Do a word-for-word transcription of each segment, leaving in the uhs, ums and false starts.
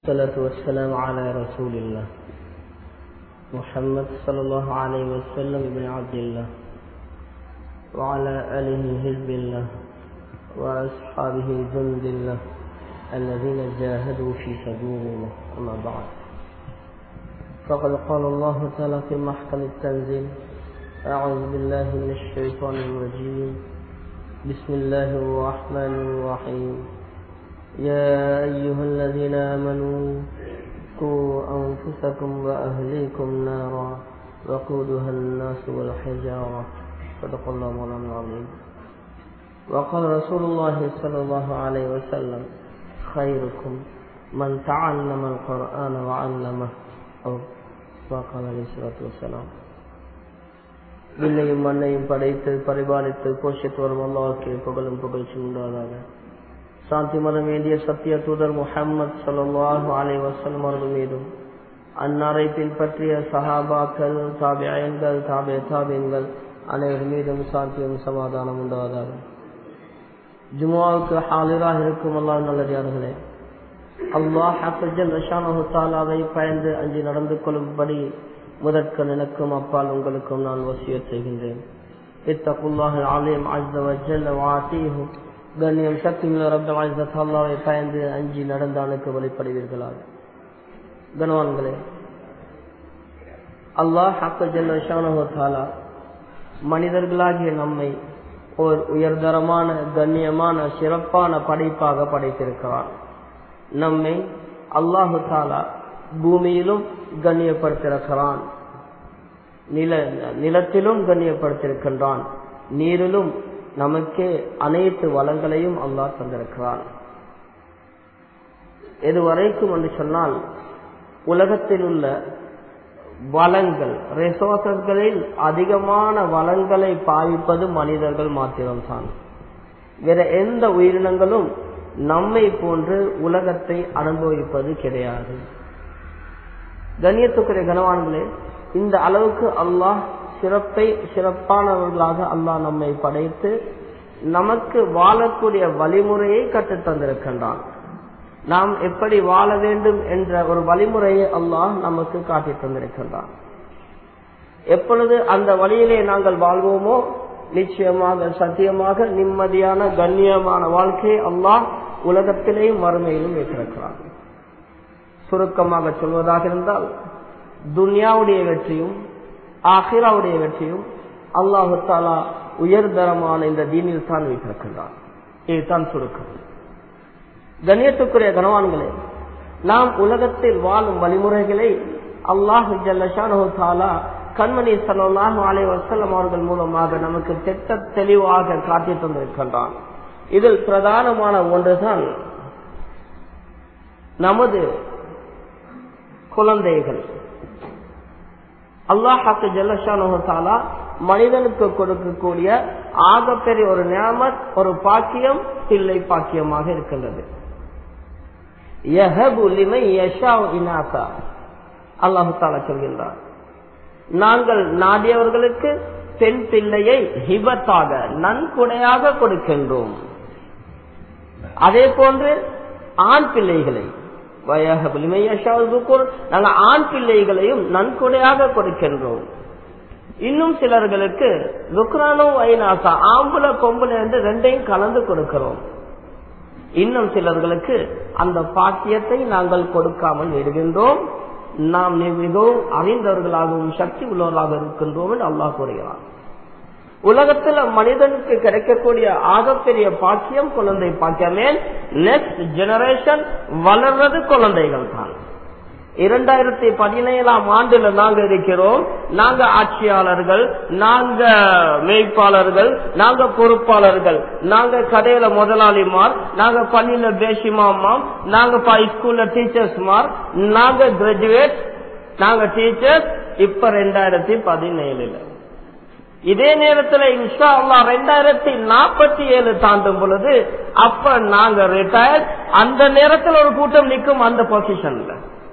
الصلاة والسلام على رسول الله محمد صلى الله عليه وسلم بن عبد الله وعلى آله حزب الله وأصحابه جند الله الذين جاهدوا في سبيل الله. أما بعد، فقد قال الله تعالى في محكم التنزيل: أعوذ بالله من الشيطان الرجيم، بسم الله الرحمن الرحيم. يا أيها الذين آمنوا قوا أنفسكم وأهليكم نارا وقودها الناس والحجارة. صدق الله مولانا العظيم. وقال رسول الله صلى الله عليه وسلم: خيركم من تعلم القرآن وعلمه. أو وقال عليه الصلاة والسلام. விண்ணையும் மண்ணையும் படைத்து பரிபாலித்து போஷித்து வரும் அல்லாஹ்வுக்கு புகழும் புகழ்ச்சி உண்டாதாக. சாந்தி மதம் வேண்டிய சத்திய தூதர் முஹம்மது ஸல்லல்லாஹு அலைஹி வஸல்லம் அவர்கள் மீதும் அன்னாரை பின்பற்றிய சஹாபாக்கள், தாபிஈன்கள், தாபிஊ தாபிஈன்கள் அனைவர் மீதும் சாந்தியும் சமாதானம் உண்டாவதாக. ஜும்ஆவுக்கு ஹாலிராக இருக்கும் அல்லாஹ் நல்லடியார்களே, அல்லாஹ் ஜல்ல ஷானஹு தஆலாவை பயந்து அஞ்சி நடந்து கொள்ளும்படி முதற்க எனக்கும் அப்பால் உங்களுக்கும் நான் வசியத் செய்கின்றேன். இத்தகுல்லாஹல் அலீம் அஸ்ஸ வ ஜல்ல வஅதீஹு. கண்ணியம் சக்தியுள்ள ரப்பல் இஸ்ஸத் அல்லாஹ்வை பயந்து அஞ்சி நடந்தானுக்கு வழிபடுவீர்களாக. கனவான்களே, அல்லாஹ் ஜல்ல ஷானஹு தஆலா மனிதர்களாகிய நம்மை ஒரு உயர்தரமான கண்ணியமான சிறப்பான படைப்பாக படைத்திருக்கிறார். நம்மை அல்லாஹு தஆலா பூமியிலும் கண்ணியப்படுத்திருக்கிறான், நில நிலத்திலும் கண்ணியப்படுத்திருக்கின்றான், நீரிலும் நமக்கே அனைத்து வளங்களையும் அல்லாஹ் தந்திருக்கிறான். எதுவரைக்கும் என்று சொன்னால், உலகத்தில் உள்ள வளங்கள் ரிசோர்சஸ்களில் அதிகமான வளங்களை பாவிப்பது மனிதர்கள் மாத்திரம்தான். வேற எந்த உயிரினங்களும் நம்மை போன்று உலகத்தை அனுபவிப்பது கிடையாது. கண்ணியத்துக்குரிய கனவான்களே, இந்த அளவுக்கு அல்லாஹ் சிறப்பை சிறப்பானவர்களாக அல்லாஹ் நம்மை படைத்து நமக்கு வாழக்கூடிய வழிமுறையை கற்றுத் தந்திருக்கின்றான். நாம் எப்படி வாழ வேண்டும் என்ற ஒரு வழிமுறையை அல்லாஹ் நமக்கு காட்டி தந்திருக்கின்றான். எப்பொழுது அந்த வழியிலே நாங்கள் வாழ்வோமோ, நிச்சயமாக சத்தியமாக நிம்மதியான கண்ணியமான வாழ்க்கையை அல்லாஹ் உலகத்திலேயும் மறுமையிலும் வைத்திருக்கிறான். சுருக்கமாக சொல்வதாக இருந்தால், துன்யாவுடைய வெற்றியும் ஆகிராவுடைய வெற்றியும் அல்லாஹு தஆலா உயர்தரமான இந்த தீனில் தான் வைத்திருக்கின்றான். இதுதான் சுருக்கம். கண்ணியத்துக்குரிய கனவான்களே, நாம் உலகத்தில் வாழும் வழிமுறைகளை அல்லாஹ் ஜல்ல ஷானஹு தஆலா கண்மணி ஸல்லல்லாஹு அலைஹி வஸல்லம் அவர்கள் மூலமாக நமக்கு திட்ட தெளிவாக காட்டி தந்திருக்கின்றான். இதில் பிரதானமான ஒன்றுதான் நமது குழந்தைகள். அல்லாஹ் ஜல்ல ஷானஹு தஆலா மனிதனுக்கு கொடுக்கக்கூடிய ஆகப்பெரிய ஒரு நிஅமத், ஒரு பாக்கியம் பிள்ளை பாக்கியமாக இருக்கின்றது. யஹபு லிமன் யஷாஉ இனாஸா. அல்லாஹ் தஆலா சொல்கின்றார், நாங்கள் நாடியவர்களுக்கு பெண் பிள்ளையை ஹிபத்தாக நன்கொடையாக கொடுக்கின்றோம். அதே போன்று ஆண் பிள்ளைகளை நாங்கள் ஆண் பிள்ளைகளையும் நன்கொடையாக கொடுக்கின்றோம். இன்னும் சிலர்களுக்கு ருக்ரானோ ஐநாசா, ஆம்புல பொம்புல என்று ரெண்டையும் கலந்து கொடுக்கிறோம். இன்னும் சிலர்களுக்கு அந்த பாக்கியத்தை நாங்கள் கொடுக்காமல் விடுகின்றோம். நாம் மிகவும் அறிந்தவர்களாகவும் சக்தி உள்ளவர்களாக இருக்கின்றோம் என்று அல்லாஹ் கூறுகிறார். உலகத்துல மனிதனுக்கு கிடைக்கக்கூடிய ஆகப்பெரிய பாக்கியம் குழந்தை பாக்கியமே. நெக்ஸ்ட் ஜெனரேஷன் வளர்றது குழந்தைகள் தான். இரண்டாயிரத்தி பதினேழாம் ஆண்டுல நாங்க இருக்கிறோம். நாங்க ஆட்சியாளர்கள், நாங்க மேய்ப்பாளர்கள், நாங்க பொறுப்பாளர்கள், நாங்க கடையில முதலாளிமார், நாங்க பள்ளியில பேசிமாமாம், நாங்க ஸ்கூல்ல டீச்சர்ஸ்மார், நாங்க கிராஜுவேட், நாங்க டீச்சர்ஸ். இப்ப ரெண்டாயிரத்தி பதினேழுல இதே நேரத்தில் இன்ஷா அல்லாஹ் ரெண்டாயிரத்தி நாற்பத்தி ஏழு தாண்டும் பொழுது அப்ப நாங்க ரிட்டையர்ட். அந்த நேரத்தில் ஒரு கூட்டம் நிற்கும் அந்த பொசிஷன்ல,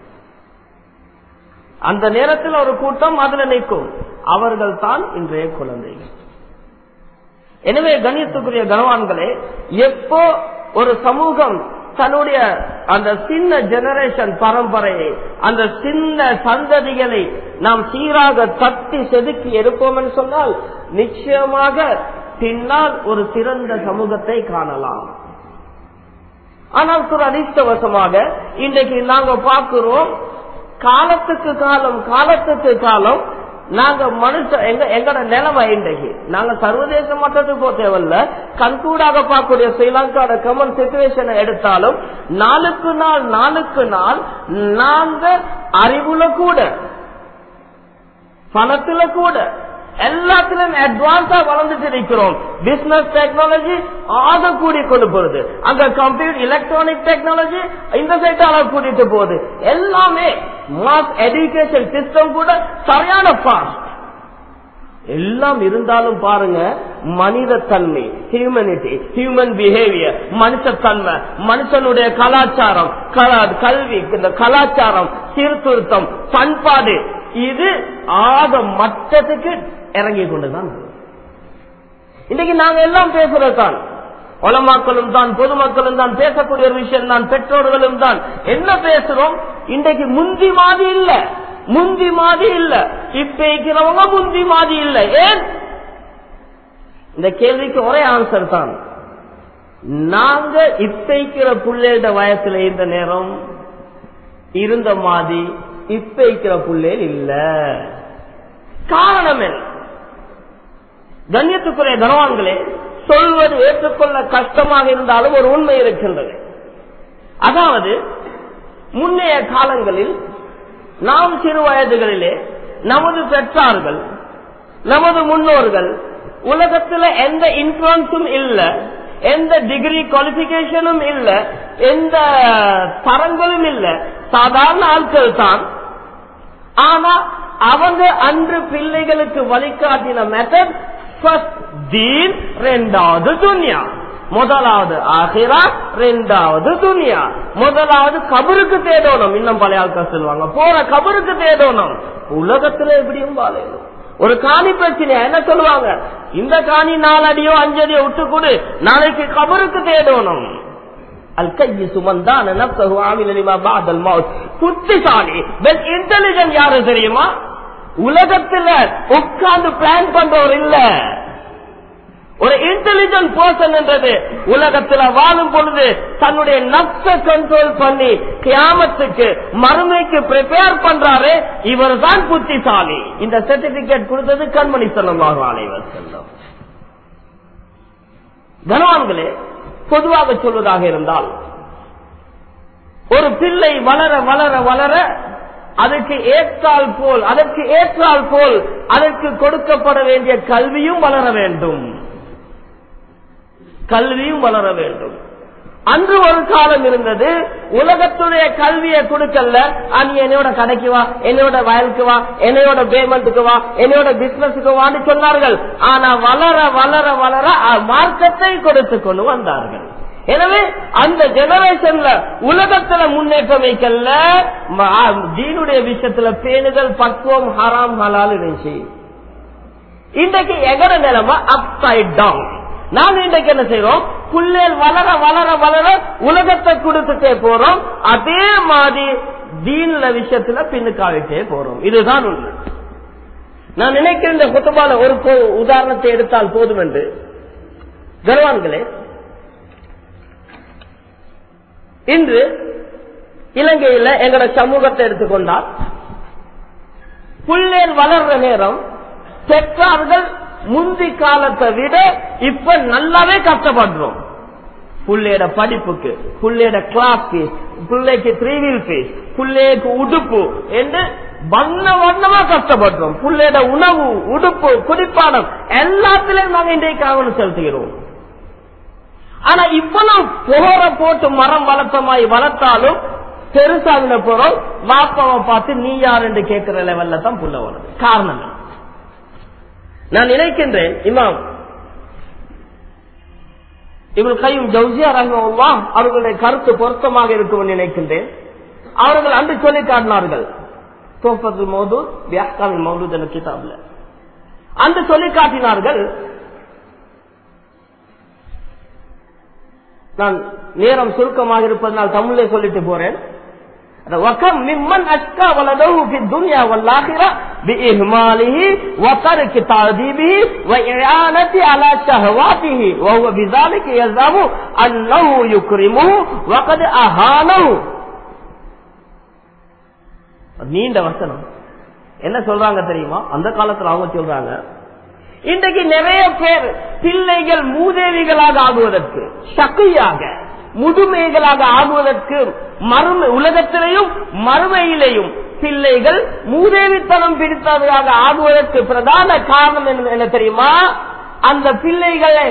அந்த நேரத்தில் ஒரு கூட்டம் அதுல நிற்கும். அவர்கள் தான் இன்றைய குழந்தைகள். எனவே கண்ணியத்துக்குரிய கனவான்களே, எப்போ ஒரு சமூகம் தன்னுடைய அந்த சின்ன ஜெனரேஷன் பரம்பரையை, அந்த சின்ன சந்ததிகளை நாம் சீராக தட்டி செதுக்கி எடுப்போம் என்று சொன்னால் நிச்சயமாக பின்னால் ஒரு சிறந்த சமூகத்தை காணலாம். ஆனால் ஒரு அதிர்ஷ்டவசமாக இன்றைக்கு நாங்க பார்க்கிறோம், காலத்துக்கு காலம் காலத்துக்கு காலம் நாங்க மனுஷ எங்க எங்கட நிலைமை இன்றைக்கு நாங்க சர்வதேச மட்டத்துக்கு போக தேவையில்ல, கண்கூடாக பார்க்கக்கூடிய ஸ்ரீலங்காவோட கமன் சிச்சுவேஷனை எடுத்தாலும் நாளுக்கு நாள் நாளுக்கு நாள் நாங்க அறிவுல கூட பணத்துல கூட எல்லாத்திலும் அட்வான்ஸா வளர்ந்துட்டு இருக்கிறோம். பிசினஸ் டெக்னாலஜி ஆக கூடி கொண்டு போகுது, அங்க கம்ப்யூட்டர் எலக்ட்ரானிக் டெக்னாலஜி இந்த சைட்டால கூட்டிட்டு போகுது. எல்லாமே மாஸ் எஜுகேஷன் சிஸ்டம் கூட சரியான ஃபாஸ்ட். எல்லாம் இருந்தாலும் பாருங்க, மனித தன்மை, ஹியூமனிட்டி, ஹியூமன் பிஹேவியர், மனுஷத்தன்மை, மனுஷனுடைய கலாச்சாரம், கல்வி, இந்த கலாச்சாரம், சீர்திருத்தம், பண்பாடு, இது ஆக மட்டத்துக்கு இறங்கி கொண்டுதான். இன்னைக்கு நாங்க எல்லாம் பேசுறது தான், உலமாக்களும் தான், பொதுமக்களும் தான் பேசக்கூடிய ஒரு விஷயம் தான், பெற்றோர்களும் தான். என்ன பேசுறோம்? இன்றைக்கு முந்தி மாதிரி இல்ல, முந்தி மாதிரி இல்ல, இப்ப இருக்கிறவங்க முந்தி மாதிரி இல்ல. ஏன்? இந்த கேள்விக்கு ஒரே ஆன்சர் தான், நாங்க இப்ப இருக்கிற பிள்ளைட வயசுல இருந்த நேரம் இருந்த மாதிரி இப்ப இருக்கிற பிள்ளைகள் இல்ல. காரணம் என்ன? கண்ணியத்துக்குரிய கனவான்களே, சொல்வது ஏற்றுக்கொள்ள கஷ்டமாக இருந்தாலும் ஒரு உண்மை இருக்கின்றது. அதாவது முன்னைய காலங்களில் நாம் சிறு வயதுகளிலே நமது பெற்றார்கள், நமது முன்னோர்கள் உலகத்தில் எந்த இன்ஃபுளுன்ஸும் இல்ல, எந்த டிகிரி குவாலிபிகேஷனும் இல்ல, எந்த தரங்களும் இல்ல, சாதாரண ஆட்கள் தான். ஆனா அவங்க அன்று பிள்ளைகளுக்கு வழிகாட்டின மெத்தட் தீன், இரண்டாவது துன்யா. முதலாவது ஆகிரா, இரண்டாவது துன்யா. முதலாவது கபருக்கு தேடணும். இன்னும் பழைய ஆட்கள் சொல்லுவாங்க, போற கபருக்கு தேடணும். உலகத்துல எப்படியும் வாழணும். ஒரு காணி பிரச்சனை என்ன சொல்லுவாங்க, இந்த காணி நாலடியோ அஞ்சடியோ விட்டு கொடு, நாளைக்கு கபருக்கு தேடணும். புத்திசாலி பெஸ்ட் இன்டெலிஜென்ட் யாரு தெரியுமா? உலகத்துல உட்கார்ந்து பிளான் பண்றவர் இல்ல. ஒரு இன்டெலிஜென்ட் பர்சன் என்றது உலகத்துல வாழும் பொழுது தன்னுடைய நப்ச கண்ட்ரோல் பண்ணி கியாமத்துக்கு மறுமைக்கு ப்ரிப்பேர் பண்றாரு, இவர் தான் புத்திசாலி. இந்த சர்டிபிகேட் கொடுத்தது கண்மணி ஸல்லல்லாஹு அலைஹி வஸல்லம். கனவான்களே, பொதுவாக சொல்வதாக இருந்தால் ஒரு பிள்ளை வளர வளர வளர அதற்கு ஏற்றால் போல் அதற்கு ஏற்றால் போல் அதற்கு கொடுக்கப்பட வேண்டிய கல்வியும் வளர வேண்டும், கல்வியும் வளர வேண்டும். அன்று ஒரு காலம் இருந்தது, உலகத்துடைய கல்வியை கொடுக்கல, நீ என்னோட கடைக்கு வா, என்னோட வயலுக்கு வா, என்னோட பேமெண்ட்டுக்கு வா, என்னோட பிசினஸுக்கு வான்னு சொன்னார்கள். ஆனா வளர வளர வளர மார்க்கத்தை கொடுத்து கொண்டு வந்தார்கள். எனவே அந்த ஜெனரேஷன்ல உலகத்துல முன்னேற்றம் வைக்கல, தீனுடைய விஷயத்துல பேணுதல், பக்குவம், ஹராம் ஹலால் இருந்துச்சு. இன்றைக்கு எகர நிலைமை அப்சைட் டவுன். நாங்க இன்றைக்கு என்ன செய்யறோம்? புள்ளேல் வளர வளர வளர உலகத்தை கொடுத்துட்டே போறோம், அதே மாதிரி தீன்ல விஷயத்துல பின்னுக்காவிட்டே போறோம். இதுதான் உண்மை. நான் நினைக்கிறேன் இந்த குத்துபால ஒரு உதாரணத்தை எடுத்தால் போதும் என்று. கர்வான்களே, இன்று இலங்கையில எங்கட சமூகத்தை எடுத்துக்கொண்டால் புள்ளேல் வளர்ற நேரம் பெற்றார்கள் முந்தி காலத்தை விட இப்ப நல்லாவே கஷ்டப்படுறோம். புள்ளையோட படிப்புக்கு, புள்ளையோட கிளாஸ் ஃபீஸ், பிள்ளைக்கு த்ரீ வீல் ஃபீஸ், பிள்ளைக்கு உடுப்பு என்று வண்ண வண்ணமா கஷ்டப்படுறோம். புள்ளையோட உணவு, உடுப்பு, குடிப்பானம் எல்லாத்திலும் நாங்க இன்றைக்கு கவனம் செலுத்துகிறோம். ஆனா இவ்வளவு போற போட்டு மரம் வளர்த்தமாய் வளர்த்தாலும் பெருசாக போறோம், வாப்பாவை பார்த்து நீ யார் என்று கேட்கிற லெவல்ல தான் புள்ள வருது. காரணம் நான் நினைக்கின்றேன், இமாம் இப்னு கய்யிம் ஜௌஸியா ரஹ்மத்துல்லாஹ் அவர்களுடைய கருத்து பொருத்தமாக இருக்கும் நினைக்கின்றேன். அவர்கள் அன்று சொல்லி காட்டினார்கள் தோஃபத்துல் மௌதூத் பி அஹ்காமில் மௌலூத் என்ற கிதாப்ல. அன்று சொல்லி காட்டினார்கள், நான் நேரம் சுருக்கமாக இருப்பதனால் தமிழே சொல்லிட்டு போறேன். وَكَمْ مِمَّنْ أَشْقَى وَلَدَهُ فِي الدُّنْيَا وَالْآخِرَةِ بِإِهْمَالِهِ وَتَرْكِ تَأْدِيبِهِ وَإِعَانَةِ عَلَى شَهَوَاتِهِ وَهُوَ بِذَلِكَ يَزْعُمُ أَنَّهُ يُكْرِمُهُ وَقَدْ أَهَانَهُ. நீண்ட வசனம் என்ன சொல்றாங்க தெரியுமா? அந்த காலத்துல அவங்க சொல்றாங்க, இன்றைக்கு நிறைய பேர் பிள்ளைகள் மூதேவிகளாக ஆகுவதற்கு, சக்கையாக முதுமைகளாக ஆகுவதற்கு, மறுமை உலகத்திலேயும் மறுமையிலேயும் பிள்ளைகள் மூதேவித்தனம் பிடித்தவர்களாக ஆகுவதற்கு பிரதான காரணம் என்ன தெரியுமா? அந்த பிள்ளைகளை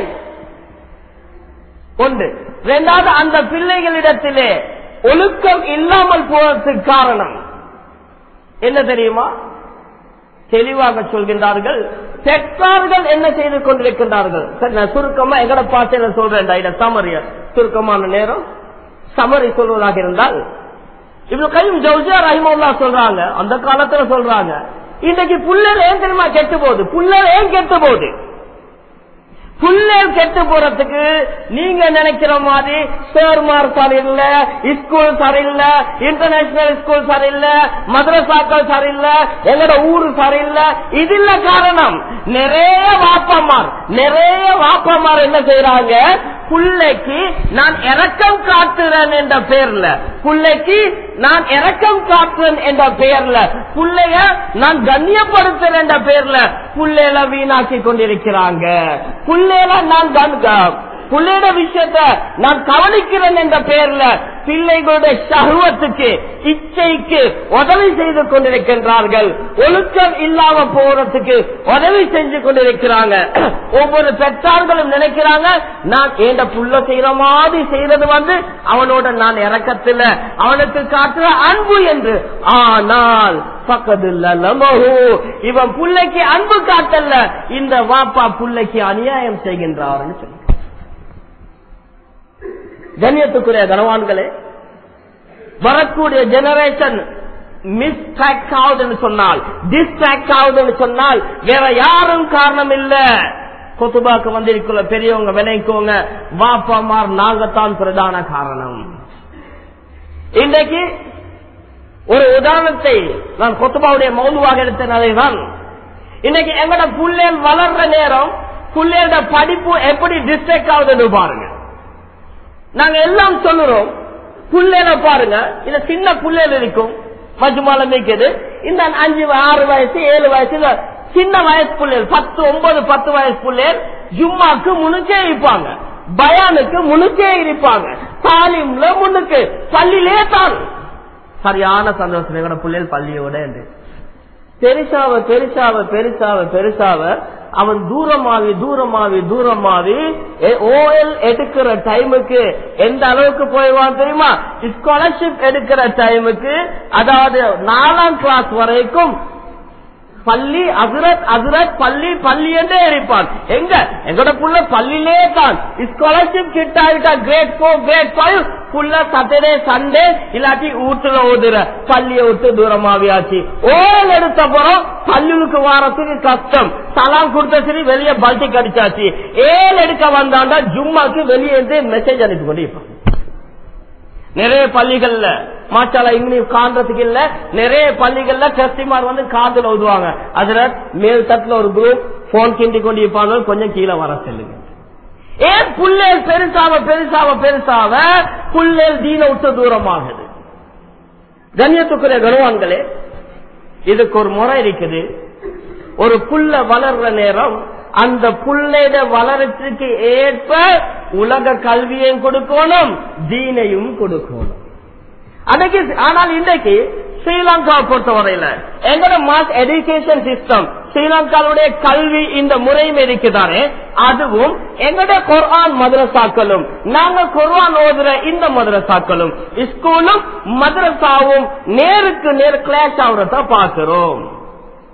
ஒன்று. இரண்டாவது, அந்த பிள்ளைகளிடத்திலே ஒழுக்கம் இல்லாமல் போவதற்கு காரணம் என்ன தெரியுமா? தெளிவாக சொல்கின்றார்கள். பெற்றார்கள் என்ன செய்து கொண்டிருக்கின்றார்கள்? சுருக்கமா எங்கட பாசையில சொல்றேன், சமரிய சுருக்கமான நேரம் சமரி சொல்வதாக இருந்தால், இப்னு கய்யிம் ஜௌஸியா ரஹிமஹுல்லாஹ் சொல்றாங்க, அந்த காலத்துல சொல்றாங்க, இன்னைக்கு புள்ளர் ஏன் தெரியுமா கெட்டு போகுது? புள்ளர் ஏன் கெட்டு போகுது? புள்ளர் கெட்டு போறதுக்கு நீங்க நினைக்கிற மாதிரி சேர்மார் சரியில்லை, ஸ்கூல் சரியில்லை, இன்டர்நேஷனல் ஸ்கூல் சரியில்லை, மதரசாக்கள் சரியில்லை, எங்கட ஊரு சரியில்லை, இது இல்ல காரணம். நிறைய வாப்பமார் நிறைய வாப்பமார் என்ன செய்யறாங்க? புள்ளைக்கு நான் இரக்கம் காட்டுறேன் என்ற பெயர்ல, புள்ளைக்கு நான் இரக்கம் காட்டுறேன் என்ற பெயர்ல, புள்ளைய நான் கண்ணியப்படுத்துறேன் என்ற பெயர்ல புள்ளையில வீணாக்கி கொண்டிருக்கிறாங்க. புள்ளையில நான் புள்ளையோட விஷயத்தை நான் கவனிக்கிறேன் என்ற பெயர்ல பிள்ளைகளுடைய சஹ்வத்துக்கு, இச்சைக்கு உதவி செய்து கொண்டிருக்கின்றார்கள். ஒழுக்கம் இல்லாம போறதுக்கு உதவி செஞ்சு கொண்டிருக்கிறாங்க. ஒவ்வொரு பெற்றார்களும் நினைக்கிறாங்க, நான் ஏண்ட புள்ள செய்யற மாதிரி செய்யறது வந்து அவனோட நான் இறக்கத்துல அவனுக்கு காட்டுற அன்பு என்று. ஆனால் இவன் புள்ளைக்கு அன்பு காட்டல, இந்த வாப்பா புள்ளைக்கு அநியாயம் செய்கின்றார். கண்ணியத்துக்குரிய கனவான்களே, வரக்கூடிய ஜெனரேஷன் மிஸ் ட்ராக் ஆகுதுன்னு சொன்னால், டிஸ்ட்ராக்ட் ஆகுதுன்னு சொன்னால் வேற யாரும் காரணம் இல்ல. கொத்துபாக்கு வந்திருக்கிற பெரியவங்க விளைக்கோங்க, வாப்பாமார் நாங்கத்தான் பிரதான காரணம். இன்றைக்கு ஒரு உதாரணத்தை நான் கொத்துபாவுடைய மௌதுவாக எடுத்ததான், இன்னைக்கு எங்கட புள்ளேல் வளர்ற நேரம் புள்ளேட படிப்பு எப்படி டிஸ்ட்ராக்ட் ஆகுதுன்னு பாருங்க. நாங்க எல்லாம் சொல்லுறோம், புள்ளையில பாருங்க, இந்த சின்ன புள்ளையில இருக்கும் மஜ்மால மேய்க்குது, இந்த அஞ்சு ஆறு வயசு ஏழு வயசுல சின்ன வயசு புள்ளைகள், பத்து ஒன்பது பத்து வயசு புள்ளைகள் ஜும்மாக்கு முன்னுக்கே இருப்பாங்க, பயானுக்கு முன்னுக்கே இருப்பாங்க, தாலிம்ல முன்னுக்கு, பள்ளியிலே தான். சரியான சந்தோஷம் புள்ளைகள் பள்ளியோட என்று பெருசாவ பெருசாவ பெருசாவ பெருசாவ அவன் தூரமாவி தூரமாவி தூரமாவி ஓஎல் எடுக்கிற டைமுக்கு எந்த அளவுக்கு போய்வான் தெரியுமா? ஸ்காலர்ஷிப் எடுக்கிற டைமுக்கு, அதாவது நாலாம் கிளாஸ் வரைக்கும் பள்ளி அசுரத் அசுரத் பள்ளி பள்ளி என்றே இருப்பான். எங்க எங்கட புள்ள பள்ளியிலே தான். ஸ்காலர்ஷிப் கிட்ட ஆகிட்டா கிரேட் போர் கிரேட் ஃபைவ் புள்ள சாட்டர்டே சண்டே இல்லாட்டி வீட்டுல ஓதுற பள்ளியை விட்டு தூரமாவியாச்சு. ஓல் எடுத்த போறோம் பள்ளிக்கு வாரத்துக்கு கஷ்டம், சலாம் கொடுத்த சரி வெளியே பல்டி கடிச்சாச்சு. ஏழு எடுக்க வந்தாண்டா ஜும்மாக்கு வெளியே இருந்து மெசேஜ் அனுப்பி கொண்டு இருப்பான். நிறைய பள்ளிகள்ல மாஷாஅல்லாஹ் இங்கிலீஷ் காண்றதுக்கு இல்ல, நிறைய பள்ளிகள்ல டெஸ்டிமார் வந்து காதுல ஓதுவாங்க. அதுல மேல் தட்டுல ஒரு குரூப் போன் கிண்டி கொண்டு இருப்பாங்க, கொஞ்சம் கீழே வர செல்லுங்க. ஏன் புள்ளேல் பெருசாவ பெருசாவ பெருசாவ புள்ளேல் தீன விட்டு தூரமாகுது. கண்ணியத்துக்குரிய கனவான்களே, இதுக்கு ஒரு முறை இருக்குது. ஒரு புள்ள வளர்ற நேரம் அந்த புள்ளைட வளர்ச்சிக்கு ஏற்ப உலக கல்வியையும் கொடுக்கணும், தீனையும் கொடுக்கணும். அன்னைக்கு ஆனால் இன்றைக்கு ஸ்ரீலங்காவை பொறுத்தவரையில எங்கட மாஸ் எஜுகேஷன் சிஸ்டம், ஸ்ரீலங்காவுடைய கல்வி இந்த முறையும் இருக்குதானே, அதுவும் எங்கட குர்ஆன் மதரசாக்களும், நாங்க குர்ஆன் ஓதுற இந்த மதரசாக்களும், ஸ்கூலும் மதரசாவும் நேருக்கு நேர் கிளாஸ் ஆகுறத பாக்குறோம்.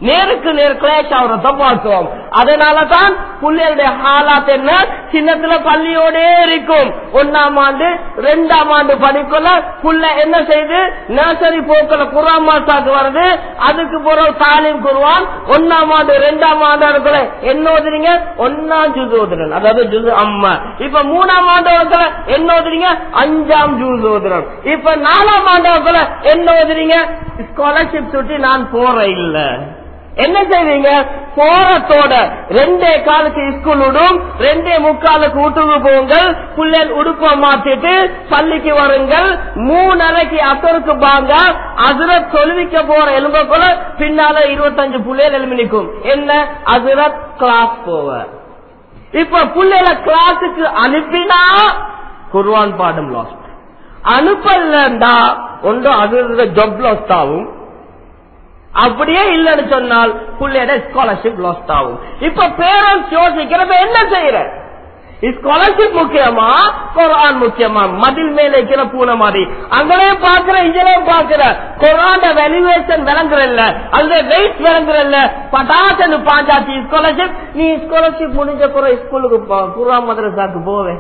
நேருக்கு நேர் கிளேஷ் ஆகிறத பார்க்கிறோம். அதனாலதான் பிள்ளைகளுடைய ஹாலாத் என்ன, சின்னத்துல பள்ளியோடே இருக்கும். ஒன்னாம் ஆண்டு ரெண்டாம் ஆண்டு படிக்கல புள்ள என்ன செய்து நர்சரி போக்கல குர்ஆன் மாசாக்கு வருது. அதுக்கு பிறகு தாலீம் குர்ஆன் ஒன்னாம் ஆண்டு ரெண்டாம் ஆண்டு இருக்கிற என்ன ஓதுறீங்க, ஒன்னாம் ஜுஸ் ஓதுறேன், அதாவது ஜுஸ் அம்மா. இப்ப மூணாம் ஆண்டு இருக்கிற என்ன ஓதுறீங்க, அஞ்சாம் ஜுஸ் ஓதுறேன். இப்ப நாலாம் ஆண்டு இருக்கிற என்ன ஓதுறீங்க, ஸ்காலர்ஷிப் சுட்டி நான் போற இல்ல. என்ன செய்வீங்க, போறத்தோட ரெண்டே காலுக்கு ஸ்கூல் விடும், ரெண்டே முக்காலுக்கு வீட்டுக்கு போங்கள், பிள்ளைகள் உடுப்ப மாத்திட்டு பள்ளிக்கு வருங்கள், மூணரைக்கு அசருக்கு பாங்க அசுரத் தொழுவிக்க போற எலும்ப போல பின்னால இருபத்தஞ்சு பிள்ளைகள் எலும்பி நிற்கும். என்ன, அசுரத் கிளாஸ் போவ. இப்ப பிள்ளைகளை கிளாஸுக்கு அனுப்பினா குர்ஆன் பாடம் லாஸ்ட், அனுப்பலண்டா ஒன்று அது ஜப் லாஸ்ட் ஆகும். அப்படியே இல்லன்னு சொன்னால் பிள்ளையோட ஸ்காலர்ஷிப் லாஸ்ட் ஆகும். இப்ப பேரண்ட்ஸ் யோசிக்கிறப்ப என்ன செய்யற, ஸ்காலர்ஷிப் முக்கியமா குர்ஆன் முக்கியமா? மதில் மேல இருக்கிற பூனை மாதிரி அங்கேயும் பாக்குற இங்கேயும் பாக்குற குர்ஆன் வேல்யூவேஷன் விளங்குறல்ல, அந்த வெயிட் விளங்குறல்ல, பட்டாசு பாஞ்சாச்சு ஸ்காலர்ஷிப். நீ ஸ்காலர்ஷிப் முடிஞ்ச பிறகு ஸ்கூலுக்கு குர்ஆன் மதரசாக்கு போவே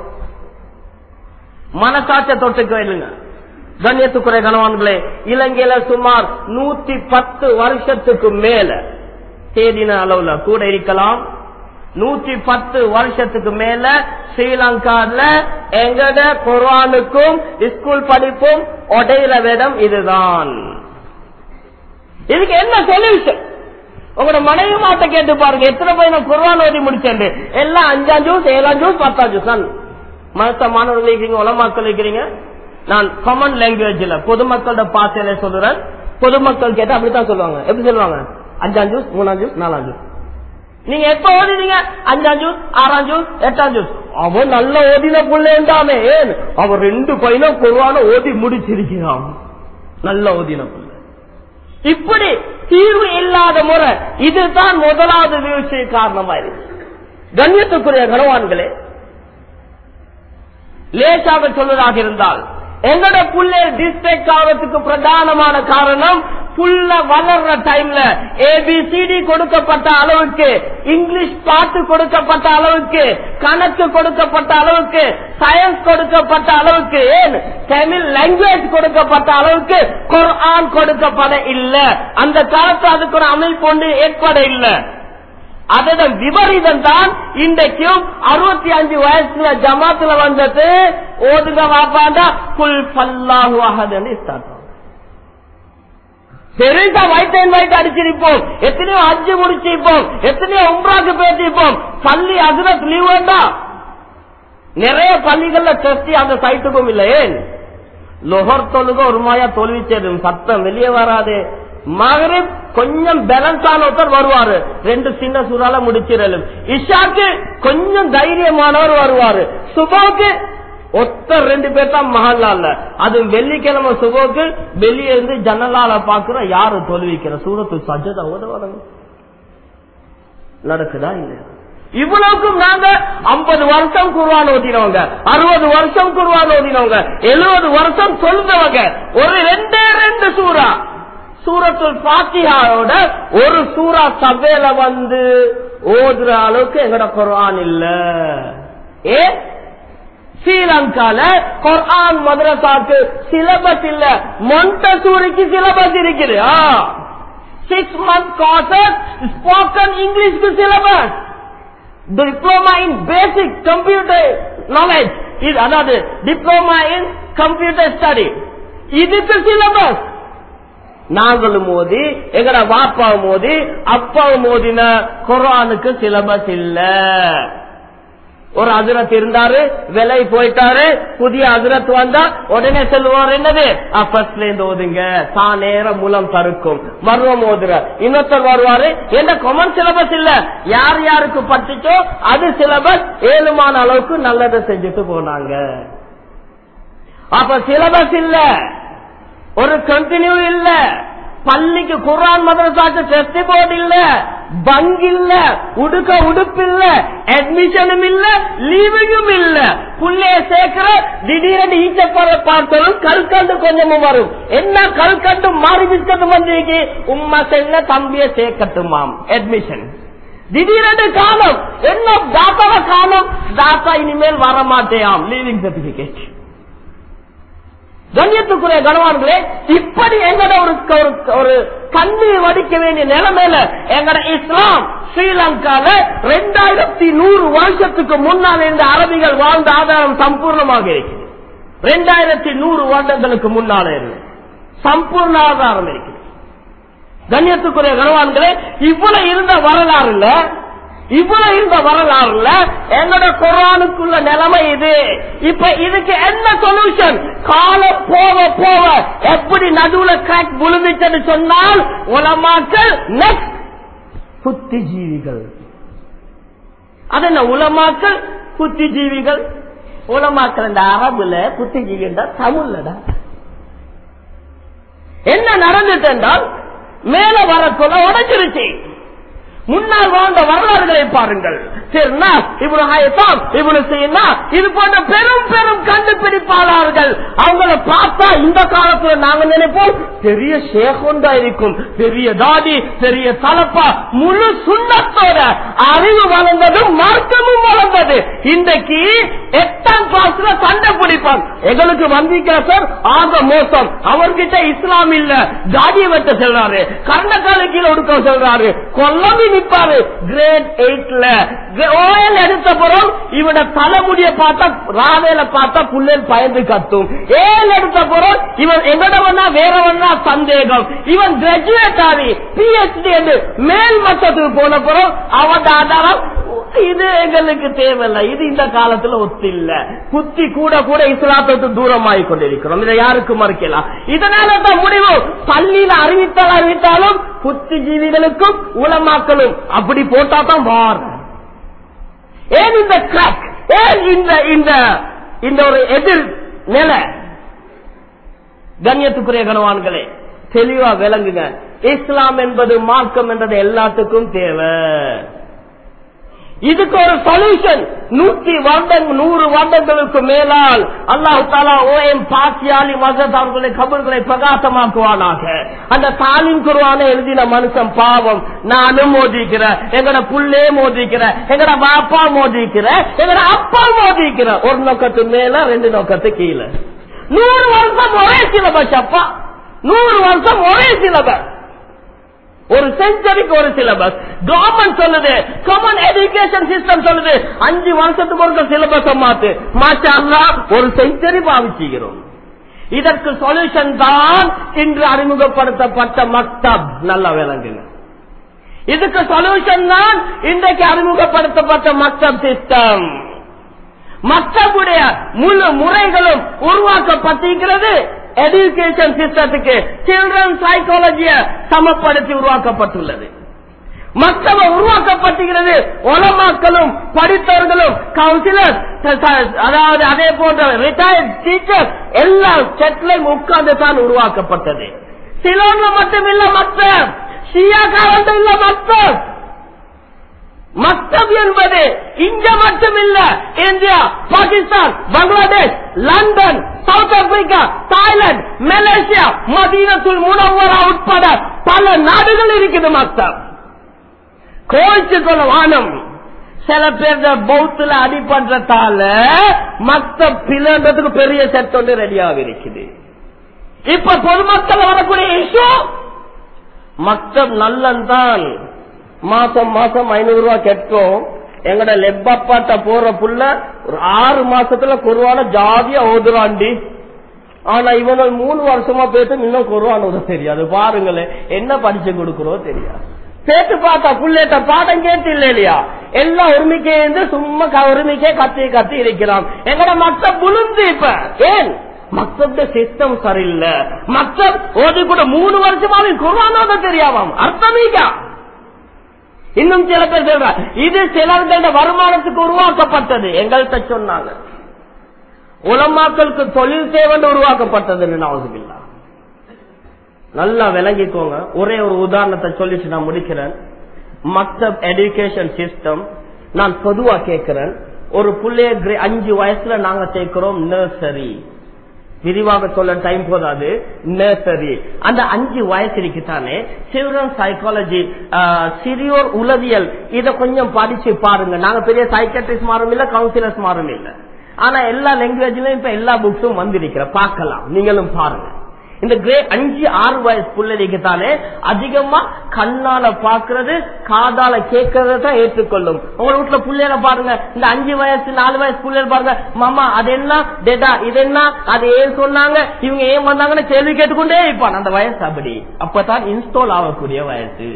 மனசாட்ச தொட்டுக்கு இல்லைங்க. கண்ணியத்துக்குறை கணவான்களே, இலங்கையில சுமார் நூத்தி பத்து வருஷத்துக்கு மேல, தேதின அளவுல கூட இருக்கலாம், நூத்தி பத்து வருஷத்துக்கு மேல ஸ்ரீலங்கால எங்கட குர்ஆனுக்கும் ஸ்கூல் படிப்பும் ஒடையில வேடம் இதுதான். இதுக்கு என்ன சொல்யூஷன்? உங்களோட மனைவி மாட்ட கேட்டு பாருங்க, எத்தனை பையன் குர்ஆன் ஓதி முடிச்சேன், எல்லாம் அஞ்சாம் ஜூஸ் ஏழாம் ஜூஸ் பத்தாம் ஜூஸ். மத்த மாணவர்கள் இருக்கிறீங்க, உலமாக்கள் இருக்கிறீங்க. நான் காமன் லாங்குவேஜ்ல பொதுமக்களோட பாசையில சொல்றேன். பொதுமக்கள் கேட்டா அப்படித்தான் சொல்லுவாங்க. எப்படி சொல்லுவாங்க, அஞ்சாம் ஜூஸ் மூணாம் ஜூஸ் நாலாம் ஜூஸ். நீங்க எப்ப ஓதினீங்க, அஞ்சாம் ஜூஸ் ஆறாம் ஜூஸ் எட்டாம் ஜூஸ். அவன் நல்ல ஓதின புள்ளேண்டாமே, ஏன் அவன் ரெண்டு பையனும் குர்ஆனை ஓதி முடிச்சிருக்கிறான், நல்ல ஓதின புள்ள. இப்படி தீர்வு இல்லாத முறை இதுதான் முதலாவது வீழ்ச்சி காரணமா இருக்கு. கண்ணியத்துக்குரிய கணவான்களே, லேசாக சொல்வதாக இருந்தால் எங்கட புள்ள டிஸ்ட்ரிக்ட் ஆகிறதுக்கு பிரதானமான காரணம் புள்ள வளர்ற டைம்ல ஏபிசிடி கொடுக்கப்பட்ட அளவுக்கு, இங்கிலீஷ் பாட்டு கொடுக்கப்பட்ட அளவுக்கு, கணக்கு கொடுக்கப்பட்ட அளவுக்கு, சயின்ஸ் கொடுக்கப்பட்ட அளவுக்கு, ஏன் தமிழ் லாங்குவேஜ் கொடுக்கப்பட்ட அளவுக்கு குர்ஆன் கொடுக்கப்பட இல்லை. அந்த காலத்து அதுக்கு ஒரு அமைப்பு ஒன்று ஏற்பட இல்லை. அதோட விபரீதம் தான் இன்றைக்கும் அறுபத்தி அஞ்சு வயசுல ஜமாத்துல வந்தது ஓதுங்க வாப்பாண்டா குல் ஃபல்லாஹு அஹத்னு ஸ்டார்ட் ஆகும். பெருசா வைட் அண்ட் வைட் அடிச்சிருப்போம், எத்தனையோ அஞ்சு முடிச்சிருப்போம், எத்தனையோ உம்ராக்கு பேசிருப்போம். பள்ளி ஹஸ்ரத் லீவ் வேண்டாம், நிறைய பள்ளிகள்ல டெஸ்டி அந்த சைட்டுக்கும் இல்லை. ஏன் லொஹர் தொழுக ஒரு மாயா தொழுவிச்சது சத்தம் வெளியே வராது. மகரிப் கொஞ்சம் பேலன்ஸ் ஆன ஒருத்தர் வருவாரு, ரெண்டு சின்ன சூறால முடிச்சிடலும். இஷாக்கு கொஞ்சம் தைரியமானவர் வருவாரு. சுபோக்கு ஒருத்தர் ரெண்டு பேர் தான் மஹல்லால. அது வெள்ளிக்கிழமை சுபோக்கு வெளியே இருந்து ஜன்னலால பாக்குற யாரு தொழுவிக்கிற சூரத்து சஜ்ஜதா ஓதுவாங்க. நடக்குதா இல்லையா? இவ்வளவுக்கும் நாங்க ஐம்பது வருஷம் குர்ஆன் ஓதினவங்க, அறுபது வருஷம் குர்ஆன் ஓதினவங்க, எழுபது வருஷம் சொல்றவங்க, ஒரு ரெண்டே ரெண்டு சூறா சூரத்துல் ஃபாத்திஹாவோட ஒரு சூரா சபையில வந்து ஓதுற அளவுக்கு எங்கட குர்ஆன் இல்ல. ஏ ஸ்ரீலங்கால குர்ஆன் மதரசாக்கு சிலபஸ் இல்ல, மொண்டசூரிக்கு சிலபஸ் இருக்குது. சிக்ஸ் மந்த் கோர்சஸ் ஸ்போக்கன் இங்கிலீஷ்க்கு syllabus, diploma in basic computer knowledge, இது அதாவது டிப்ளமா இன் கம்ப்யூட்டர் ஸ்டடி, இதுக்கு சிலபஸ். நாங்களும் மோதி எங்கட வாப்பாவும் மோதி அப்பாவும் மோதின குர்ஆனுக்கு சிலபஸ் இல்ல. ஒரு ஹஜ்ரத் இருந்தாரு, விலை போயிட்டாரு, புதிய ஹஜ்ரத் வந்தா உடனே சொல்லுவார் என்னது, அப்பஸ்ல இருந்து ஓதுங்க, தான் நேரம் மூலம் தருக்கும் மர்வம் ஓதுற. இன்னொருத்தர் வருவாரு, என்ன காமன் சிலபஸ் இல்ல, யார் யாருக்கு பட்டுச்சோ அது சிலபஸ், ஏழுமான அளவுக்கு நல்லதை செஞ்சுட்டு போனாங்க. அப்ப சிலபஸ் இல்ல, ஒரு கண்டினியூ இல்ல, பள்ளிக்கு குர்ஆன் மதரசாக்கு டெஸ்ட் போர்டு இல்ல, பங்க் இல்ல, உடுக்க உடுப்பு இல்ல, அட்மிஷனும் இல்ல, லீவிங்கும் இல்ல. புள்ளைய சேர்க்கிற திடீரென்று ஈச்சப்பட பார்த்ததும் கல்கண்டு கொஞ்சமும் வரும். என்ன கல்கண்டு மாறி பிஸ்கட்டும் வந்து உம்மா செல்ல தம்பிய சேர்க்கட்டுமாம் அட்மிஷன். திடீரென்று காலம் என்ன தாத்தாவை காலம், தாத்தா இனிமேல் வரமாட்டேயாம் லீவிங் சர்டிபிகேட். கண்ணியத்துக்குரிய கணவான்களே, இப்படி எங்கட ஒரு கண்ணீர் வடிக்க வேண்டிய நிலைமையில எங்கட இஸ்லாம் ஸ்ரீலங்கால ரெண்டாயிரத்தி நூறு வருஷத்துக்கு முன்னால் இந்த அரபிகள் வாழ்ந்த ஆதாரம் சம்பூர்ணமாக இருக்குது. ரெண்டாயிரத்தி நூறு வருடங்களுக்கு முன்னாலே சம்பூர்ண ஆதாரம் இருக்குது. கண்ணியத்துக்குரிய கணவான்களே, இவ்வளவு இருந்த வரலாறு இல்ல, இவ்வளவு இருந்த வரலாறுல எங்களோட குர்ஆனுக்குள்ள நிலைமை இது. இப்ப இதுக்கு என்ன சொல்யூஷன்? காலம் போக போக எப்படி நடுவுல கிராக் விழுந்துச்சு சொன்னால் உலமாக்கள் நெக்ஸ்ட் புத்திஜீவிகள். அது என்ன உலமாக்கள் புத்திஜீவிகள்? உலமாக்கள் இந்த அரபுல புத்திஜீவிடா தமிழ்லடா. என்ன நடந்துட்டு என்றால் மேல வரக்குள்ள உடைச்சிருச்சு. முன்னால் வாழ்ந்த வரலாறுகளை பாருங்கள். இது போன்ற பெரும் பெரும் கண்டுபிடிப்பாளர்கள் அவங்களை பார்த்தா இந்த காலத்துல நாங்க நினைப்போம் பெரிய ஷேகொண்டா இருக்கும், பெரிய தாடி, பெரிய தலப்பா, முழு சுண்ணத்தோட அறிவு வளர்ந்ததும் மார்க்கமும் வளர்ந்தது. இன்றைக்கு எட்டாம் கிளாஸ்ல சண்டை பிடிப்பான். எங்களுக்கு வந்திருக்கிற சார் ஆக மோசம், அவர்கிட்ட இஸ்லாம் இல்ல, தாடியை வெட்ட செல்றாரு, கர்ணக்கால கீழே ஒடுக்க செல்றாரு, கொல்லவி நிற்பாரு. கிரேட் எயிட்ல ஓயல் எடுத்த பிறகு இவட தலைமுடிய பார்த்தா ராவேல பார்த்தா புள்ளல் பயந்து கத்தும். ஏல் எடுத்த பிறகு இவன் எங்கடவனா வேறவனா சந்தேகம். இவன் கிராஜுவேட் ஆகி பிஹெச்டி என்று மேல் மட்டத்துக்கு போன பிறகு அவன் ஆதாரம் இது எங்களுக்கு தேவையில்லை, இது இந்த காலத்துல ஒத்தில்ல. புத்தி கூட கூட இஸ்லாத்துக்கு தூரமாகி கொண்டிருக்கிறோம். இதை யாருக்கு மறுக்கலாம்? இதனால தான் முடிவு பள்ளியில அறிவித்தால் அறிவித்தாலும் புத்திஜீவிகளுக்கும் உலமாக்களும் அப்படி போட்டா தான் வார். ஏன் இந்த கிராக்? ஏன் இந்த இந்த ஒரு எதிர் நிலை? கண்ணியத்துக்குரிய கணவான்களே, தெளிவா விளங்குங்க. இஸ்லாம் என்பது மார்க்கம் என்றது எல்லாத்துக்கும் தேவை. இதுக்கு ஒரு சொல்யூஷன் நூற்றி வருடங்கள் நூறு வருடங்களுக்கு மேலால் அல்லாஹ் தஆலா ஓஎம் பாத்தியாலி மஸத் அவர்களை கபர்களை பிரகாசமாக்குவானாக. அந்த தாலிம் குர்ஆனை எழுதின மனுஷன் பாவம், நானும் மோதிக்கிறேன், எங்கட புள்ளே மோதிக்கிறேன், எங்கட பாப்பா மோதிக்கிறேன், எங்கட அப்பா மோதிக்கிறேன். ஒரு நோக்கத்து மேல ரெண்டு நோக்கத்து கீழே. நூறு வருஷம் ஒரே சிலபஸ் அப்பா, நூறு வருஷம் ஒரே சிலபஸ், ஒரு செஞ்சுரிக்கு ஒரு சிலபஸ். கவர்மெண்ட் சொல்லுது, காமன் எஜுகேஷன் சிஸ்டம் சொல்லுது அஞ்சு வருஷத்துக்கு ஒரு சிலபஸ் மாத்து. மாஷா அல்லாஹ் ஒரு செஞ்சுரி பாவிச்சுகிறோம். இதற்கு சொல்யூஷன் தான் இன்று அறிமுகப்படுத்தப்பட்ட மக்தப். நல்லா விளங்குங்க. இதுக்கு சொல்யூஷன் தான் இன்றைக்கு அறிமுகப்படுத்தப்பட்ட மக்தப் சிஸ்டம். மக்தபுடைய முழு முறைகளும் உருவாக்கப்பட்டிருக்கிறது. எஜுகேஷன் சிஸ்டத்துக்கு சில்ட்ரன் சைக்காலஜியை சமப்படுத்தி உருவாக்கப்பட்டுள்ளது. மக்தப உருவாக்கப்பட்டிருக்கிறது. உலமாக்களும் படித்தவர்களும் கவுன்சிலர், அதாவது அதே போன்ற ரிட்டையர்ட் டீச்சர் எல்லாம் செட்லையும் உட்கார்ந்து தான் உருவாக்கப்பட்டது. சிலோன்ல மட்டும் இல்ல மக்தப், ஷியா காலத்தில் இல்ல மக்தப். மக்தப் என்பது இங்க மட்டும் இல்ல, India, Pakistan, Bangladesh, London, South Africa, Thailand, Malaysia, மதீனத்துல் முனவ்வரா உட்பட பல நாடுகள் இருக்குது மக்தப். கோயிச்சு கொள்ள வானம். சில பேர் பௌத்துல அடிபடுறதால மக்தப் பிள்ளைன்றதுக்கு பெரிய செட் ஒன்று ரெடியாக இருக்குது. இப்ப பொதுமக்கள் வரக்கூடிய இஷ்யூ மக்தப் நல்லந்தான். மாசம் மாசம் ஐநூறு ரூபாய் கெட்டோம். எங்கட லெப்பாட்ட போற புள்ள ஒரு ஆறு மாசத்துல குர்ஆன ஜாதியா ஓதுறாண்டி. ஆனா இவங்க மூணு வருஷமா பேட்டு இன்னும் குர்ஆன் ஓத தெரியாது. பாருங்களேன் என்ன படிச்சு கொடுக்கிறோம் தெரியாது. பேட்டு பார்த்தா புள்ளேட்ட பாடம் கேட்டு இல்ல இல்லையா, எல்லாம் ஒருமிக்கே இருந்து சும்மா ஒருமிக்கே கத்தி கத்தி இருக்கிறான். எங்கட மக்தப் புழுந்து. இப்ப ஏன் மக்தப் சிஸ்டம் சரியில்லை. மக்தப் ஓதி கூட மூணு வருஷமாவே குர்ஆன் ஓத தெரியாமாம். அர்த்தமீகா. இன்னும் சில பேர் சொல்ற இது சிலர்களோட வருமானத்துக்கு உருவாக்கப்பட்டது. எங்கள்கிட்ட சொன்னாங்க உலமாக்களுக்கு தொழில் சேவன் உருவாக்கப்பட்டது. நல்லா விளங்கிக்கோங்க. ஒரே ஒரு உதாரணத்தை சொல்லிட்டு நான் முடிக்கிறேன். மக்தப் எஜுகேஷன் சிஸ்டம். நான் பொதுவா கேட்கிறேன், ஒரு பிள்ளைய அஞ்சு வயசுல நாங்க சேர்க்கிறோம் நர்சரி, விரிவாக சொல்ல டைம் போதாது. நர்சரி அந்த அஞ்சு வயசு இருக்குதானே, சில்ட்ரன் சைக்காலஜி, சிறியோர் உளவியல், இத கொஞ்சம் படிச்சு பாருங்க. நாங்க பெரிய சைக்காட்ரிஸ்ட் மாறும் இல்ல, கவுன்சிலர்ஸ் மாறும் இல்ல, ஆனா எல்லா லாங்குவேஜ்லயும் இப்ப எல்லா புக்ஸும் வந்திருக்கிற பாக்கலாம், நீங்களும் பாருங்க. இந்த கிரேட் அஞ்சு ஆறு வயசு பிள்ளைக்குத்தானே அதிகமா கண்ணால பாக்குறது, காதால கேட்கறத தான் ஏற்றுக்கொள்ளும். உங்க வீட்டுல பிள்ளைல பாருங்க, இந்த அஞ்சு வயசு நாலு வயசு பிள்ளைகள் பாருங்க, மாமா அது என்ன டேடா இது என்ன, அது ஏன் சொன்னாங்க, இவங்க ஏன் வந்தாங்கன்னு கேள்வி கேட்டுக்கொண்டே இருப்பான். அந்த வயசு அப்படி, அப்பதான் இன்ஸ்டால் ஆகக்கூடிய வயசு.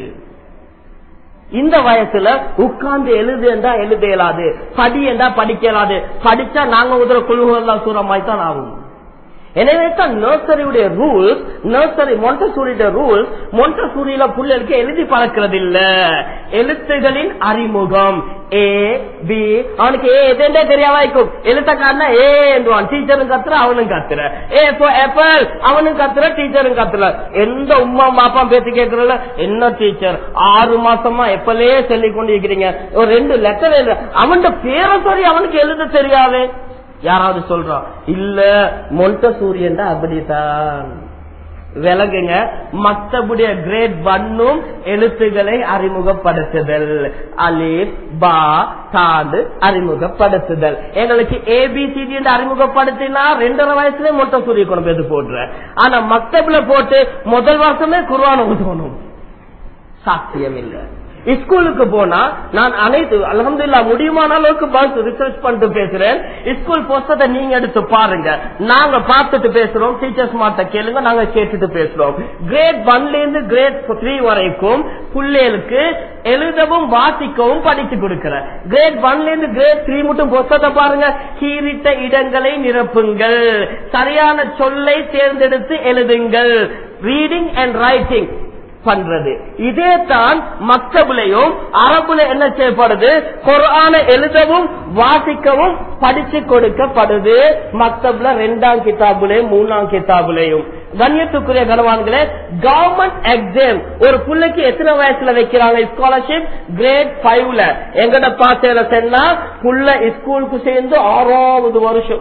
இந்த வயசுல உட்கார்ந்து எழுது என்றா எழுத இயலாது, படி என்றா படிக்க இயலாது. படிச்சா நாங்க உதற கொள்கைலாம் சூறமாய் தான் ஆகும். எனவே தான் நர்சரியுடைய ரூல்ஸ், நர்சரி மொண்டசூரியுடைய ரூல்ஸ், மொண்டசூரியில பிள்ளைகளுக்கு எழுதி பழக்கிறது இல்ல. எழுத்துகளின் அறிமுகம், ஏ பி, அவனுக்கு ஏ எதே தெரியாம இருக்கும். எழுத்தக்காரனா ஏ என்றுவான், டீச்சரும் கத்துற அவனும் கத்துற, ஏ ஃபார் ஆப்பிள் அவனும் கத்துற டீச்சரும் கத்துற. எந்த உமா பாப்பா பேசி கேட்கறல, என்ன டீச்சர் ஆறு மாசமா எப்பலே சொல்லிக் கொண்டு இருக்கிறீங்க, ஒரு ரெண்டு லெட்டர் எழுத, அவன் பேரை சொல்லி அவனுக்கு எழுத தெரியாது. யாராவது சொல்றான் இல்ல மொண்டசூரியன் அப்படித்தான். விலகுங்க, மத்தபடிய கிரேட் ஒன்னும் எழுத்துக்களை அறிமுகப்படுத்துதல், அலிப் பா தாண்டு அறிமுகப்படுத்துதல். எங்களுக்கு ஏபிசிடி அறிமுகப்படுத்தினா ரெண்டரை வயசுல மொண்டசூரிய கொண்டு போய் போடுற. ஆனா மக்தப்ல போட்டு முதல் வருஷமே குர்ஆன் ஓதணும், சாத்தியம் இல்லை. ஸ்கூலுக்கு போனா நான் அனைத்து அல்ஹம்துலில்லாஹ் முடியுமான அளவுக்கு பஸ் ரிசர்ச் பண்ணிட்டு பேசுறேன். ஸ்கூல் புத்தகத்தை நீங்க எடுத்து பாருங்க, நாங்க பார்த்துட்டு பேசுறோம். டீச்சர்ஸ் மாட்ட கேளுங்க, நாங்க கேட்டுட்டு பேசுறோம். கிரேட் ஒன்ல இருந்து கிரேட் த்ரீ வரைக்கும் பிள்ளைகளுக்கு எழுதவும் வாசிக்கவும் படிச்சு கொடுக்கிறேன். கிரேட் ஒன்ல இருந்து கிரேட் த்ரீ மட்டும் புத்தகத்தை பாருங்க. கீறிட்ட இடங்களை நிரப்புங்கள், சரியான சொல்லை தேர்ந்தெடுத்து எழுதுங்கள், ரீடிங் அண்ட் ரைட்டிங் பண்றது. இதே தான் மக்தபுலையும் அரபுல என்ன செய்யப்படுது, குர்ஆனை எழுதவும் வாசிக்கவும் படிச்சு கொடுக்கப்படுது. மக்தப்ல ரெண்டாம் கிதாபுலையும் மூணாம் கிதாபுலையும். கண்ணியத்துக்குரிய கனவான்களே, கவர்மெண்ட் எக்ஸாம் ஒரு பிள்ளைக்கு எத்தனை வயசுல வைக்கிறாங்க ஸ்காலர்ஷிப்? கிரேட் ஃபைவ்ல. எங்கட பாசையில சென்னா புள்ள ஸ்கூலுக்கு சேர்ந்து ஆறாவது வருஷம்,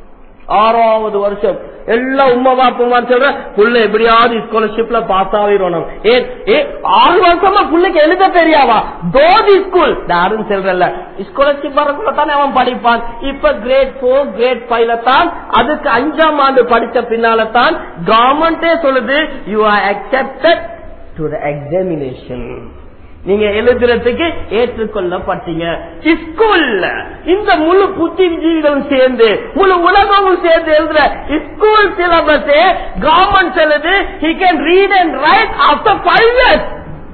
ஆறாவது வருஷம் எல்லா உமா பாப்பமா சொல்ற புள்ள எப்படியாவது ஸ்காலர்ஷிப்ல பாஸ் ஆகிடணும். ஆறு வருஷமா புள்ளைக்கு எழுத தெரியாவா? தோதி ஸ்கூல் யாரும் சொல்றல, ஸ்காலர்ஷிப் வரக்குள்ள தானே அவன் படிப்பான். இப்ப கிரேட் போர் கிரேட் ஃபைவ்ல தான், அதுக்கு அஞ்சாம் ஆண்டு படிச்ச பின்னால தான் கவர்மெண்டே சொல்லுது you are accepted to the examination, நீங்க எழுதுறதுக்கு ஏற்றுக்கொள்ளப்பட்டீங்க. ஸ்கூல்ல இந்த முழு புத்திஜீவிகளும் சேர்ந்து முழு உலகமும் சேர்ந்து எழுதுற ஸ்கூல் சிலபஸ் கவர்மெண்ட் சொல்லுது he can read and write after five years.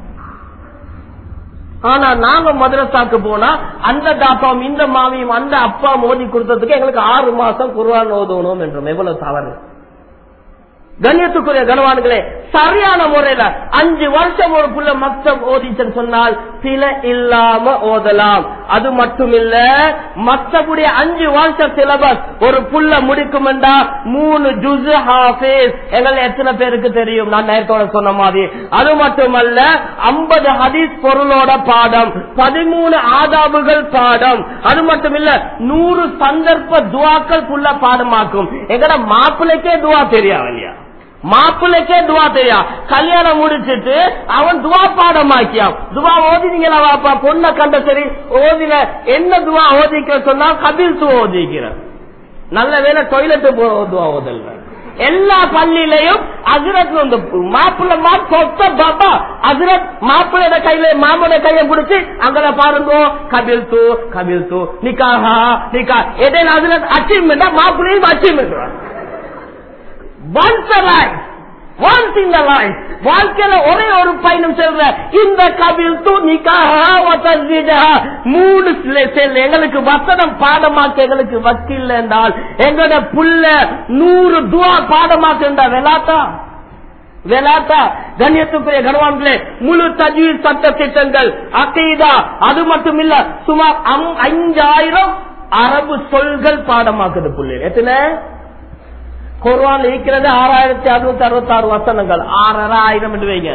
ஆனா நாங்க மதரசாக்கு போனா அந்த தாப்பாவும் இந்த மாவியும் அந்த அப்பா மோதி கொடுத்ததுக்கு எங்களுக்கு ஆறு மாசம் குர்ஆன் ஓதணும் என்றோம். எவ்வளவு தவறு! கண்ணியத்துக்குரிய கனவான்களே, சரியான முறையில அஞ்சு வருஷம் ஒரு புள்ள மக்தப் ஓதிச்சன்னு சொன்னால் சில இல்லாம ஓதலாம். அது மட்டும் இல்ல, மக்தபுடைய அஞ்சு வருஷ சிலபஸ் ஒரு புள்ள முடிக்கும் என்றா மூணு ஜுஸ் ஹாஃபிஸ். எங்களை எத்தனை பேருக்கு தெரியும்? நான் நேரத்தோட சொன்ன மாதிரி. அது மட்டுமல்ல, ஐம்பது ஹதீஸ் பொருளோட பாடம், பதிமூணு ஆதாபுகள் பாடம். அது மட்டும் இல்ல, நூறு சந்தர்ப்ப துவாக்கள் புள்ள பாடமாக்கும். எங்கட மாப்பிள்ளைக்கே துவா தெரியாது இல்லையா? மாப்பிள்ளைக்கே துவா தெரியா, கல்யாணம் முடிச்சிட்டு அவன் துவா பாடமாக்கியான். துவா ஓதினீங்களா வாப்பா? பொண்ணை கண்ட சரி ஓதின, என்ன துவா ஓதிக்க சொன்னா கபில் துவா ஓதிக்கிற. நல்ல வேலை டொய்லெட் துவா ஓதல். எல்லா பள்ளியிலையும் அஜரத் வந்து மாப்பிள்ளை மா சொத்த பாப்பா அஜரத் மாப்பிள்ளையோட கையில மாமோட கையை பிடிச்சி அங்க பாருங்க கபில் தூ கபில் தூ நிக்காஹா நிக்கா எதே அஜரத் அச்சீவ்மெண்டா மாப்பிள்ளையும் achievement. Once a life, once in the life, வாழ்க்கையில ஒரே ஒரு பயணம் செல்ற இந்த கபில் தூ நிக்காஹா வதஸ்வீஜா மூணு செல் எங்களுக்கு வசனம் பாடமாக்க எங்களுக்கு வக்கில் என்றால் எங்களோட புள்ள நூறு துவா பாடமாக்க வெலாத்தா வெலாத்தா. கண்ணியத்துக்குரிய கனவான்களே, முழு தஜ்வீத் சட்ட திட்டங்கள், அகீதா, அது மட்டும் இல்ல சுமார் அஞ்சாயிரம் அரபு சொல்கள் பாடமாக்குது புள்ள. எத்தனை? குர்ஆன் இருக்கிறது ஆறாயிரத்தி அறுநூத்தி அறுபத்தி ஆறு வசனங்கள், ஆறரை ஆயிரம் என்று வைங்க.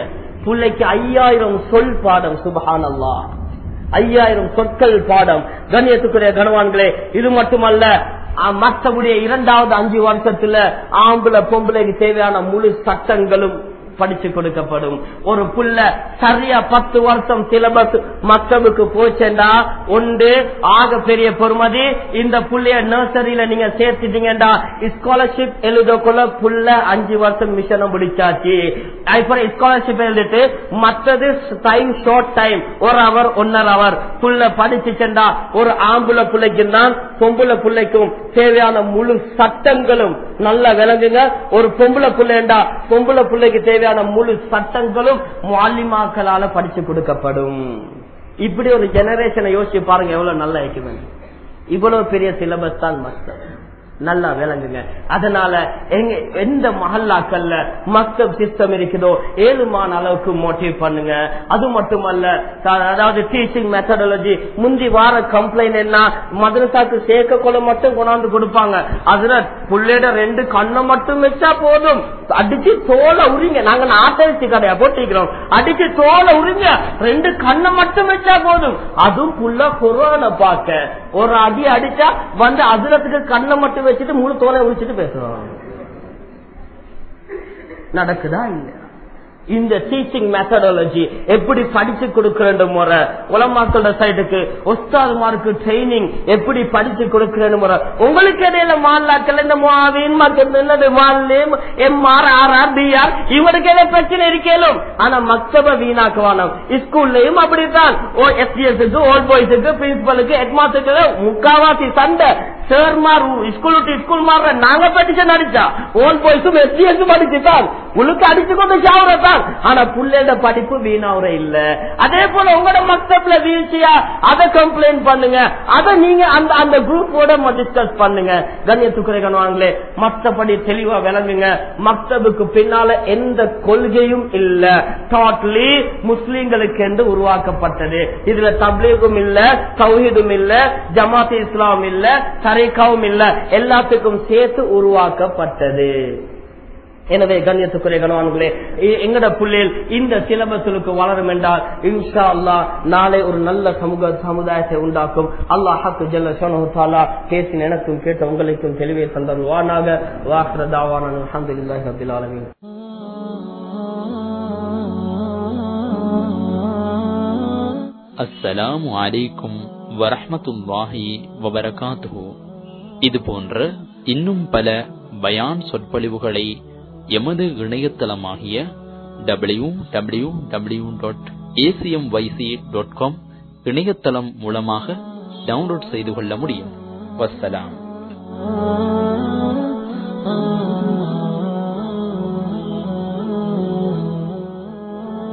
பிள்ளைக்கு ஐயாயிரம் சொல் பாடம். சுப்ஹானல்லாஹ், ஐயாயிரம் சொற்கள் பாடம். கண்ணியத்துக்குரிய கணவான்களே, இது மட்டுமல்ல, மற்றபடிய இரண்டாவது அஞ்சு வருஷத்துல ஆம்பளை பொம்பளைக்கு தேவையான முழு சட்டங்களும் படிச்சு கொடுக்கப்படும். ஒரு புள்ள சரியா பத்து வருஷம் சிலபஸ் மக்தபுக்கு போச்சேண்டா ஒன்று ஆக பெரிய பொறுமதி. இந்த புள்ளைய நர்சரியில நீங்க சேர்த்துட்டீங்கடா ஸ்காலர்ஷிப் எழுதக்குள்ள புள்ள அஞ்சு வருஷம் மிஷனை முடிச்சாச்சு. ஸ்காலர்ஷிப் எழுதிட்டு மற்றது டைம் ஷார்ட் டைம் ஒரு அவர் ஒன்னரை அவர் புள்ள படிச்சுச்சேண்டா ஒரு ஆம்புல புள்ளைக்கு தான் பொம்புல புள்ளைக்கும் தேவையான முழு சட்டங்களும் நல்லா விளங்குங்க. ஒரு பொம்புல புள்ளைண்டா பொம்புல புள்ளைக்கு தேவையான முழு சட்டங்களும் முஅல்லிமாக்களால படிச்சு கொடுக்கப்படும். இப்படி ஒரு ஜெனரேஷனை யோசிச்சு பாருங்க, எவ்வளவு நல்லா இருக்குமே. இவ்வளவு பெரிய சிலபஸ் தான் மக்தப். நல்லா விளங்குங்க. அதனால எங்க எந்த மஹல்லாக்கள்ல மக்தப் சிஸ்டம் இருக்குதோ ஏழுமான அளவுக்கு மோட்டிவ் பண்ணுங்க. அது மட்டுமல்ல, அதாவது டீச்சிங் மெத்தடாலஜி முந்தி வார கம்ப்ளைண்ட் என்ன, மதரசாக்கு சேர்க்க கொள்ள மட்டும் கொண்டாந்து கொடுப்பாங்க. அதுல புள்ளையோட ரெண்டு கண்ணை மட்டும் வச்சா போதும், அடிச்சு தோலை உரிங்க. நாங்க நாட்டரிசி கடையா போட்டிருக்கிறோம், அடிச்சு தோலை உரிங்க, ரெண்டு கண்ணை மட்டும் வச்சா போதும். அதுவும் புள்ள குர்ஆனை பார்க்க ஒரு அடி அடிச்சா வந்து அதுலத்துக்கு கண்ணை மட்டும் வச்சுட்டு முழு தோலை உரிச்சிட்டு பேசுறோம். நடக்குதா இல்ல? இந்த டீச்சிங் மெத்தடாலஜி எப்படி படிச்சு கொடுக்கிற முறை, உலமாக்களோட சைடுக்கு உஸ்தாதுமாருக்கு ட்ரைனிங் எப்படி படிச்சு கொடுக்கிற முறை, உங்களுக்கு இடையில மாலாக்கள் இந்த இவருக்கு ஏதோ பிரச்சனை இருக்கலும். ஆனா மக்தப வீணாக்குவானம் ஸ்கூல்லயும் அப்படித்தான். ஓல்ட் பாய்ஸுக்கு பிரின்சிபலுக்கு ஹெட்மாஸ்டருக்கு முக்காவாசி சண்டை. சேர்மார் ஸ்கூல் விட்டு ஸ்கூல் மாற நாங்க படிச்சு நடிச்சா ஓல்ட் பாய்ஸும் எஸ்டிஎஸ் படிச்சுதான் உங்களுக்கு அடிச்சு கொண்டு சாவுறதான். ஆனா புள்ளையோட படிப்பு வீணாவுற இல்ல. அதே போல உங்களோட மக்தப்ல வீழ்ச்சியா அதை கம்ப்ளைண்ட் பண்ணுங்க. அதை நீங்க அந்த அந்த குரூப்போட டிஸ்கஸ் பண்ணுங்க. கண்ணியத்துக்குரிய கணவான்களே, மற்றபடி தெளிவா விளங்குங்க. மக்தபுக்கு பின்னால எந்த கொள்கையும் இல்ல. டோட்டலி முஸ்லிம்களுக்கு என்று உருவாக்கப்பட்டது. இதுல தப்லீகும் இல்ல, தௌஹீதும் இல்ல, ஜமாத் இஸ்லாம் இல்ல, தரீகாவும் இல்ல, எல்லாத்துக்கும் சேர்த்து உருவாக்கப்பட்டது. எனவே கண்ணியத்துக்குரிய கணவான்களே, எங்கட புள்ளையில் இந்த சிலபஸுக்கு வளரும் என்றால் இன்ஷா அல்லாஹ் நாளை ஒரு நல்ல சமூக சமுதாயத்தை உண்டாக்கும். அல்லாஹ் ஜல்ல ஷானஹு தஆலா பேசின எனக்கும் கேட்ட உங்களுக்கும் தெளிவை தந்தருவானாக. வாஹிர தாவானா அல்ஹம்துலில்லாஹி ரப்பில் ஆலமீன். அஸ்ஸலாமு அலைக்கும் வரஹ்மத்துல்லாஹி வபரகாத்துஹு. இது போன்ற இன்னும் பல பயான் சொற்பொழிவுகளை எமது இணையதளமாகிய W W W dot ACMYC dot com இணையதளம் மூலமாக டவுன்லோட் செய்து கொள்ள முடியும். வஸ்ஸலாம்.